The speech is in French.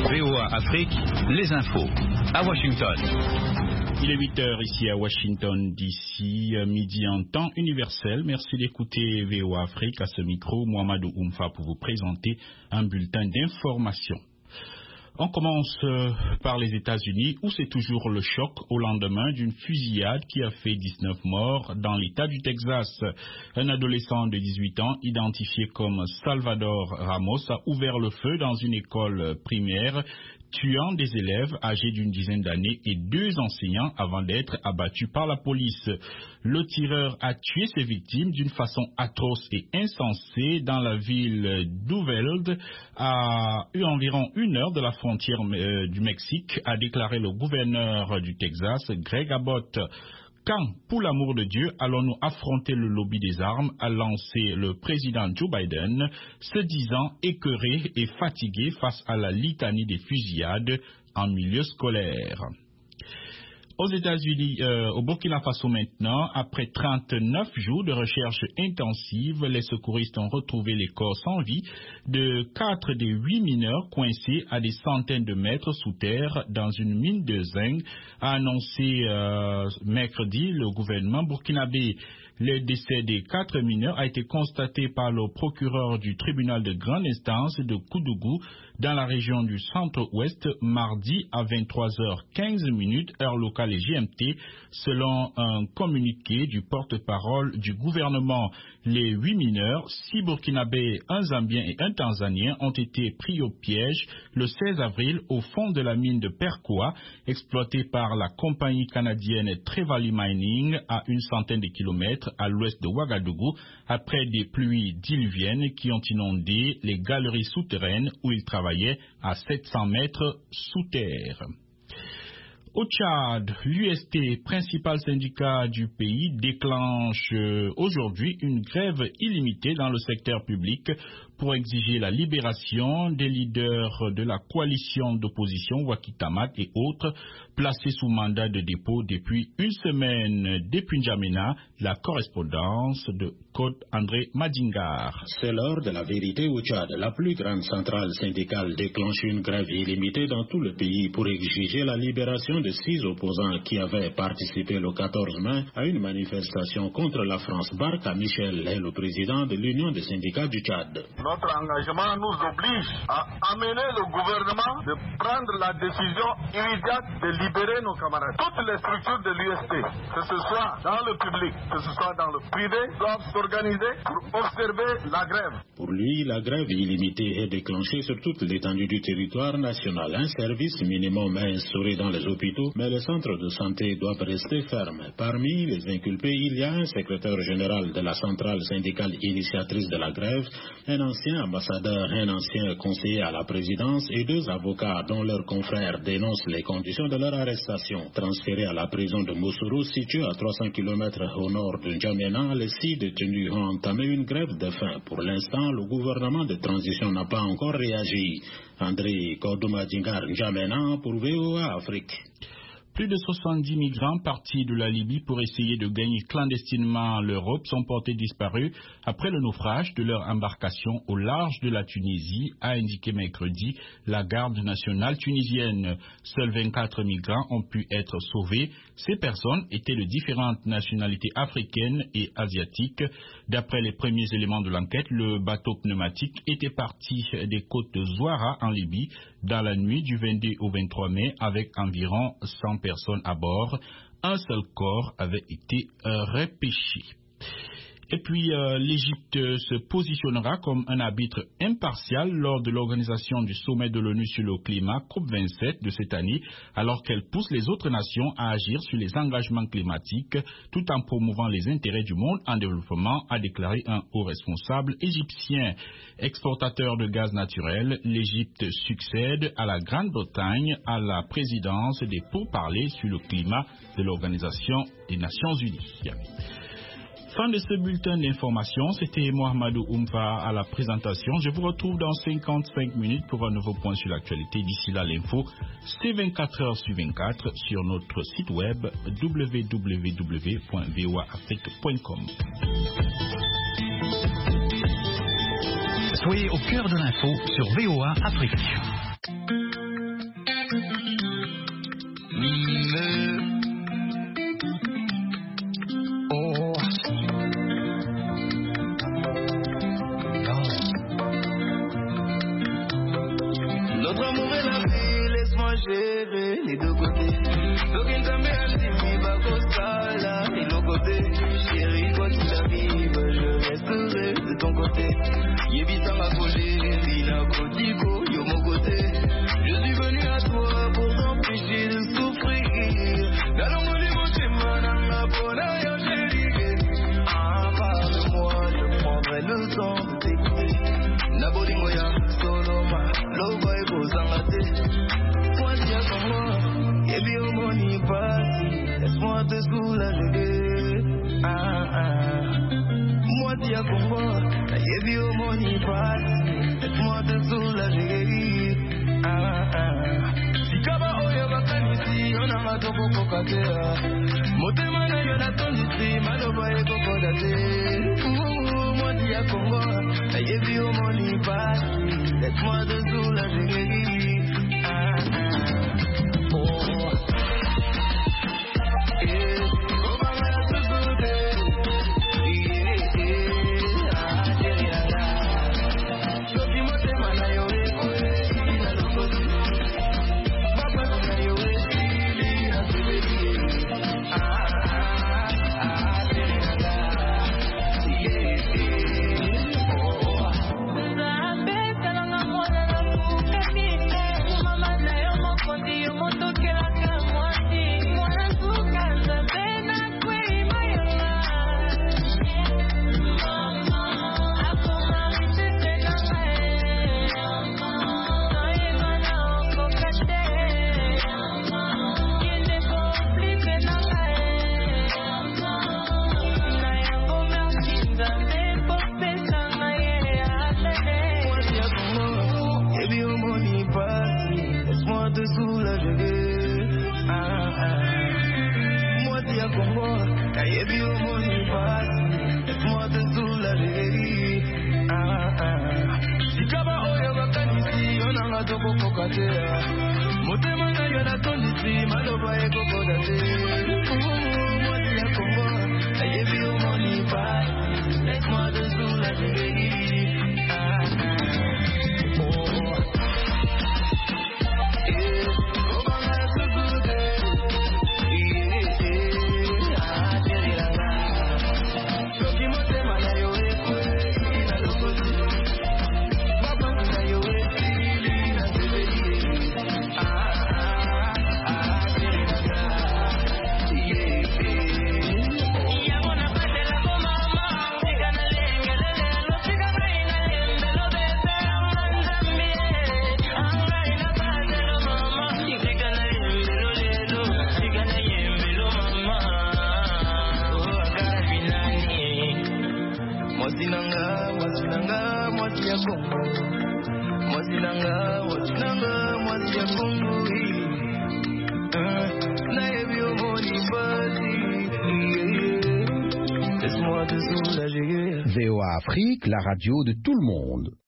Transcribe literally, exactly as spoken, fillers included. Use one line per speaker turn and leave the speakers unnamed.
V O A Afrique, les infos. À Washington.
Il est huit heures ici à Washington, D C, midi en temps universel. Merci d'écouter V O A Afrique. À ce micro, Mohamedou Oumfa pour vous présenter un bulletin d'information. On commence par les États-Unis où c'est toujours le choc au lendemain d'une fusillade qui a fait dix-neuf morts dans l'État du Texas. Un adolescent de dix-huit ans identifié comme Salvador Ramos a ouvert le feu dans une école primaire, tuant des élèves âgés d'une dizaine d'années et deux enseignants avant d'être abattu par la police. Le tireur a tué ses victimes d'une façon atroce et insensée dans la ville d'Uvalde, à environ une heure de la frontière euh, du Mexique, a déclaré le gouverneur du Texas, Greg Abbott. Quand, pour l'amour de Dieu, allons-nous affronter le lobby des armes, a lancé le président Joe Biden, se disant écœuré et fatigué face à la litanie des fusillades en milieu scolaire. Aux États-Unis, euh, au Burkina Faso maintenant, après trente-neuf jours de recherche intensive, les secouristes ont retrouvé les corps sans vie de quatre des huit mineurs coincés à des centaines de mètres sous terre dans une mine de zinc, a annoncé euh, mercredi le gouvernement burkinabé. Le décès des quatre mineurs a été constaté par le procureur du tribunal de grande instance de Koudougou dans la région du centre-ouest mardi à vingt-trois heures quinze heure locale et G M T, selon un communiqué du porte-parole du gouvernement. Les huit mineurs, six burkinabés, un zambien et un tanzanien, ont été pris au piège le seize avril au fond de la mine de Perkoa, exploitée par la compagnie canadienne Trevally Mining à une centaine de kilomètres à l'ouest de Ouagadougou, après des pluies diluviennes qui ont inondé les galeries souterraines où ils travaillaient à sept cents mètres sous terre. Au Tchad, l'U S T, principal syndicat du pays, déclenche aujourd'hui une grève illimitée dans le secteur public pour exiger la libération des leaders de la coalition d'opposition Wakitamat et autres placés sous mandat de dépôt depuis une semaine. Depuis N'Djamena, la correspondance de Côte André Madingar.
C'est l'heure de la vérité au Tchad. La plus grande centrale syndicale déclenche une grève illimitée dans tout le pays pour exiger la libération de six opposants qui avaient participé le quatorze mai à une manifestation contre la France. Barka Michel est le président de l'Union des syndicats du Tchad.
Notre engagement nous oblige à amener le gouvernement de prendre la décision immédiate de libérer nos camarades. Toutes les structures de l'U S T, que ce soit dans le public, que ce soit dans le privé, doivent s'organiser pour observer la grève.
Pour lui, la grève illimitée est déclenchée sur toute l'étendue du territoire national. Un service minimum est instauré dans les hôpitaux, mais les centres de santé doivent rester fermes. Parmi les inculpés, il y a un secrétaire général de la centrale syndicale initiatrice de la grève, un ancien ambassadeur, un ancien conseiller à la présidence et deux avocats dont leurs confrères dénoncent les conditions de leur arrestation. Transférés à la prison de Moussoro, située à trois cents kilomètres au nord de N'Djamena, les six détenus ont entamé une grève de faim. Pour l'instant, le gouvernement de transition n'a pas encore réagi. André Kodoumadingar, N'Djamena pour V O A Afrique.
Plus de soixante-dix migrants partis de la Libye pour essayer de gagner clandestinement l'Europe sont portés disparus après le naufrage de leur embarcation au large de la Tunisie, a indiqué mercredi la garde nationale tunisienne. Seuls vingt-quatre migrants ont pu être sauvés. Ces personnes étaient de différentes nationalités africaines et asiatiques. D'après les premiers éléments de l'enquête, le bateau pneumatique était parti des côtes de Zouara en Libye dans la nuit du vingt-deux au vingt-trois mai avec environ cent personnes à bord. Un seul corps avait été euh, repêché. Et puis, euh, l'Égypte se positionnera comme un arbitre impartial lors de l'organisation du sommet de l'ONU sur le climat, COP vingt-sept de cette année, alors qu'elle pousse les autres nations à agir sur les engagements climatiques tout en promouvant les intérêts du monde en développement, a déclaré un haut responsable égyptien. Exportateur de gaz naturel, l'Égypte succède à la Grande-Bretagne à la présidence des pourparlers sur le climat de l'Organisation des Nations Unies. Fin de ce bulletin d'information, c'était Mohamedou Oumfa à la présentation. Je vous retrouve dans cinquante-cinq minutes pour un nouveau point sur l'actualité. D'ici là, l'info, c'est vingt-quatre heures sur vingt-quatre sur notre site web w w w point v o a afrique point com.
Soyez au cœur de l'info sur V O A Afrique.
gérer les deux côtés. Donc il t'a mis à l'imi, va costala, et l'autre côté. Chérie, quoi qu'il arrive, je resterai de ton côté. Yébita m'a collé, Vina Kotiko, yo mon côté. Je suis venu à toi pour t'empêcher de souffrir. Dans le monde du monde, mananga, bona, yo chérie. Ah, parle-moi, je prendrai le temps de t'écouter. Nabolingo ya, soloma, loba et bozangate. Moi, tiens comme moi, et bien au moni parti. Laisse-moi te soulager. Ah, ah. Moi, tiens comme moi, et bien au moni parti. Laisse-moi te soulager. Ah, ah. Si kaba oyo bakanisi, on a mato koko katea. Motema na yo na tonisi, maloba e koko date. Moi, tiens comme moi, et bien au moni parti. Laisse-moi te soulager. Ah, ah. Oh. Eh, oh, maman, la soupe. Eh, eh, ah, chérie, la la. Sophie, motema na yo e kore, ina lokosi. Papa, na yo e sili, na soupe. Ah, ah, ah, chérie, la la. Yeah, yeah, oh. Zabe, talanga mwana na kukatine. Mama na yo mokondi, yo motokela kamwati. Mwana suka zabe na kwe mayala. Mama, akoma mitete na mae. Noye mana okokate. Yende komplipe na mae. Na yango merci nzambe popesa na ye atene. Moi tiens comme moi, et bien au moni parti. Laisse-moi te soulager. Ah, ah. Moi tiens comme moi, et bien au moni parti. Laisse-moi te soulager. Ah, ah. Si kaba oyo bakanisi, on a mato koko katea. Motema na yo na tonisi, maloba e koko date. Moi tiens comme moi, et bien au moni parti. Laisse-moi te soulager. Ah, ah. Oh. Eh, oh, maman, la soupe. Eh, eh, ah, chérie, la la. Soki motema na yo e kwe, ina lokosi. Papa, na yo e sili, na soupe. Ah, ah, ah, chérie, la la. Yeah, yeah. Yabona patela ko mama, fika na lengelele, lo fika na ingalembe, lo bese amandambi. Angai na patela mama, fika na lembe, lo lelo, fika na yembe, lo mama. Oh, agara binani. Mwasinanga, mwasinanga, mwasi ya Kongo. Mwasinanga, mwasinanga, mwasi ya Kongo. Ah, na yebi omoni basi. Laisse-moi te soulager.
V O A Afrique, la radio de tout le monde.